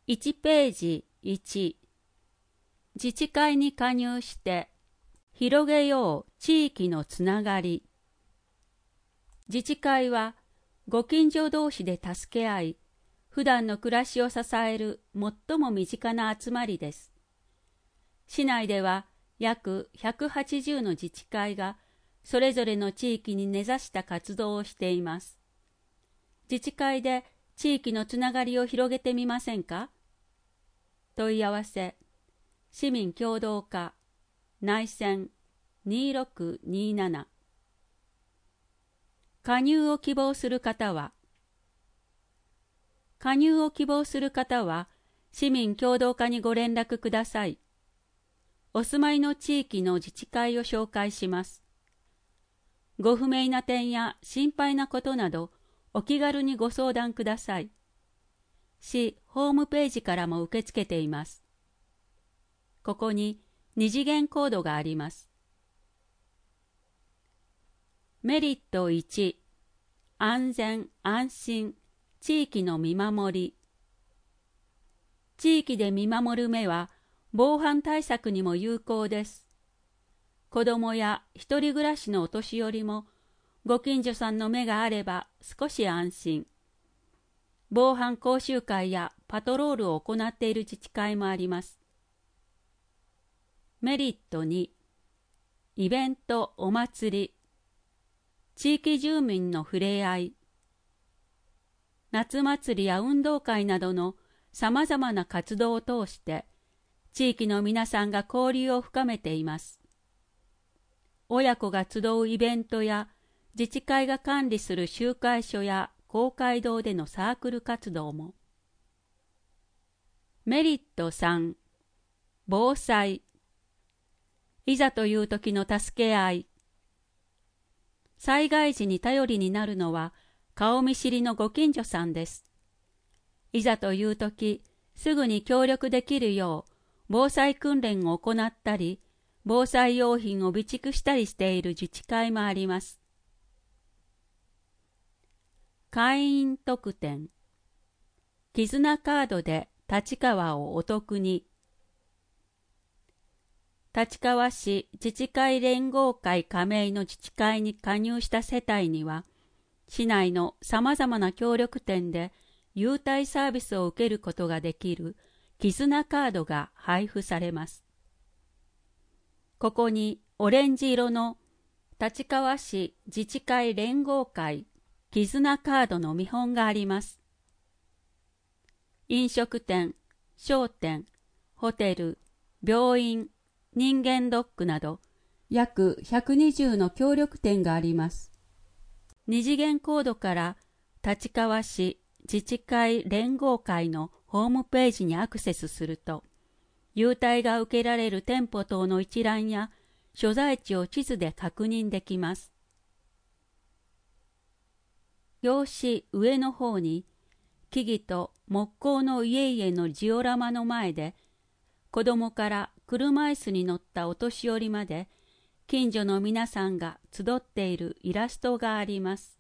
1ページ1、自治会に加入して広げよう地域のつながり。自治会はご近所同士で助け合い、普段の暮らしを支える最も身近な集まりです。市内では約180の自治会がそれぞれの地域に根ざした活動をしています。自治会で地域のつながりを広げてみませんか？問い合わせ、市民協働課、内線2627。加入を希望する方は、市民協働課にご連絡ください。お住まいの地域の自治会を紹介します。ご不明な点や心配なことなど、お気軽にご相談ください。市ホームページからも受け付けています。ここに二次元コードがあります。メリット1、安全・安心、地域の見守り。地域で見守る目は防犯対策にも有効です。子どもや一人暮らしのお年寄りもご近所さんの目があれば少し安心。防犯講習会やパトロールを行っている自治会もあります。メリット2、イベント・お祭り。地域住民の触れ合い。夏祭りや運動会などのさまざまな活動を通して地域の皆さんが交流を深めています。親子が集うイベントや自治会が管理する集会所や公会堂でのサークル活動も。メリット3、防災。いざという時の助け合い。災害時に頼りになるのは顔見知りのご近所さんです。いざという時、すぐに協力できるよう防災訓練を行ったり、防災用品を備蓄したりしている自治会もあります。会員特典。絆カードで立川をお得に。立川市自治会連合会加盟の自治会に加入した世帯には、市内のさまざまな協力店で優待サービスを受けることができる絆カードが配布されます。ここにオレンジ色の立川市自治会連合会絆カードの見本があります。飲食店、商店、ホテル、病院、人間ドックなど約120の協力店があります。二次元コードから立川市自治会連合会のホームページにアクセスすると、優待が受けられる店舗等の一覧や所在地を地図で確認できます。用紙上の方に木々と木工の家々のジオラマの前で、子供から車椅子に乗ったお年寄りまで近所の皆さんが集っているイラストがあります。